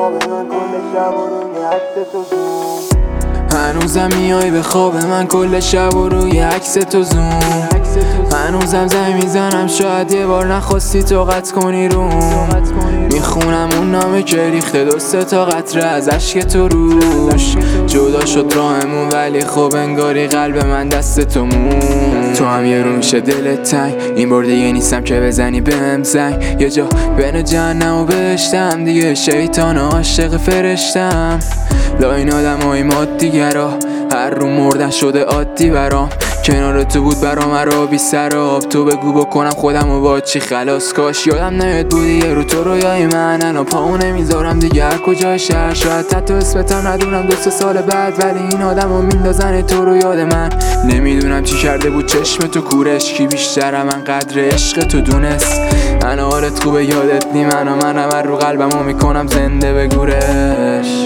خواب من کل شب و روی عکس تو زوم. هنوزم میای به خواب من کل شب و روی عکس تو زوم. هنوزم زنگ میزنم شاید یه بار نخواستی طاقت کنی روم. میخونم اون نامه که ریخته 2 تا قطره از اشک تو روش. جدا شد راهمون ولی خب انگاری قلب من دست تو مون. تو هم یه رو میشه دلت تنگ، این بار دیگه نیستم که بزنی بهم زنگ. یه جا بین جهنم و بهشتم، دیگه شیطان و عاشق فرشتم. لا این آدمای مادیگرا هر رو مردن شده عادی برام. کنار تو بود برام عرابی سراب. تو بگو بکنم خودم و با چی خلاص. کاش یادم نیاد بودی یه رو تو رویای من. الان پامو نمیذارم دیگه هر کجای شهر. شاید حتی اسمتم ندونم 2 سال بعد، ولی این آدمو میندازن تو رو یاد من. نمیدونم چی کرده بود چشم تو کورش، کی بیشتر من قدر عشق تو دونست. انا حالت خوبه یادت نی منم رو قلبمو میکنم زنده به گورش.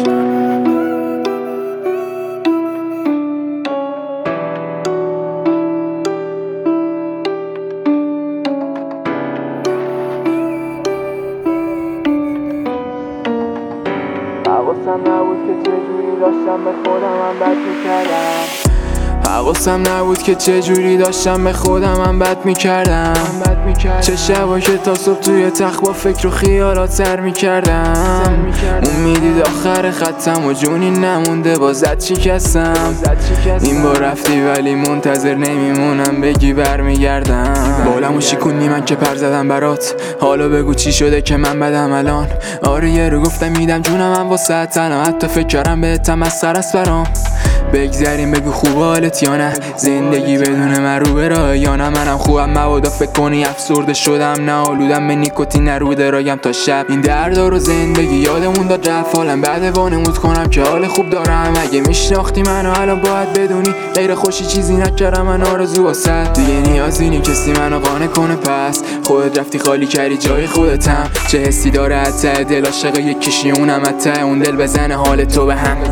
حواسم نبود که چجوری داشتم به خودم من بد میکردم. حواسم نبود که چجوری داشتم به خودم من بد میکردم. چه شبا که تا صبح توی تخت با فکر و خیالات سر میکردم. اون میدید آخر خطم و جونی نمونده بازت شکستم. این بار رفتی ولی منتظر نمیمونم بگی برمیگردم. بالمو شیکونی من که پر زدم برات، حالا بگو چی شده که من بدم الان. آره یه رو گفتم میدم جونم من واسه تنها، حتی فکر کردم بهتم از سر است برام. بگذریم بگو خوب حالت یا نه، زندگی بدون من رو به راه یا نه. منم خوبم مبادا فکر کنی افسرده شدم، نه آلودم به نیکوتین نه رو درایم تا شب. این دردا رو زندگی یادمون داد رفت، حالم بعد وانمود کنم که حال خوب دارم. اگه میشناختی منو الان باید بدونی غیر خوشی چیزی نکردم من آرزو واسه. دیگه نیازی نی کسی منو قانع کنه، پس خودت رفتی خالی کردی جای خودتم. چه حسی داره حتی دل عاشق یکیشی اونم حتی اون دل بزنه حال تو به هم.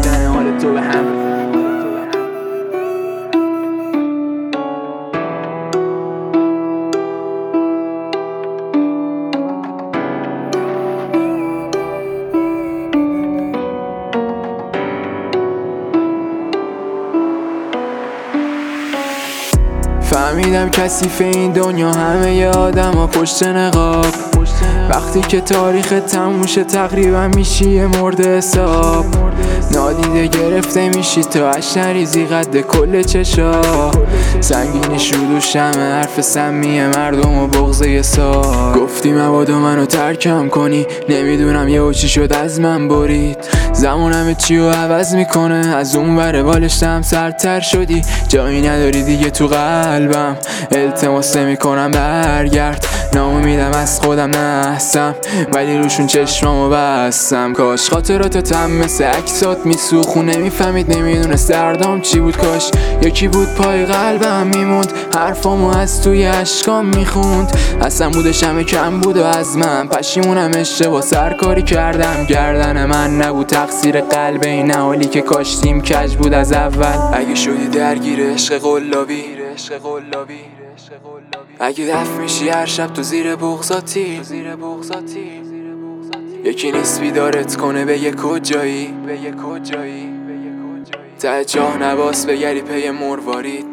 فهمیدم کثیف این دنیا همه ی آدم ها پشت نقاب. وقتی که تاریخ تموم شه تقریبا میشی یه مرد حساب. نادیده گرفته میشی تا اش نریزی قد کل چشا. سنگینی شود و شمع حرف سمی مردم و بغض سال. گفتی مبادا منو ترکم کنی، نمیدونم یه چی شد از من برید. زمانم چیو عوض میکنه، از اون ور بالشتم سرتر شدی. جایی نداری دیگه تو قلبم، التماس نمیکنم برگرد. ناامیدم از خودم نحسم ولی روشون چشمامو بستم. کاش خاطراتتم مثل عکسات میسوخون، نمیفهمید نمیدونست دردام چی بود. کاش یکی بود پای قلبم میموند، حرفامو از توی اشکام میخوند. اصلا بودش همه کم بود و از من پشیمونم، اشتباه سرکاری کردم. گردن من نبود تقصیر قلب این حالی که کاشتیم کج بود از اول. اگه شدی درگیر عشق قلابی، اگه دفع میشی هر شب تو زیر بغضاتی، یکی نیست بیدارت کنه بگه کجایی. ته چاه نباس بگری پی مروارید.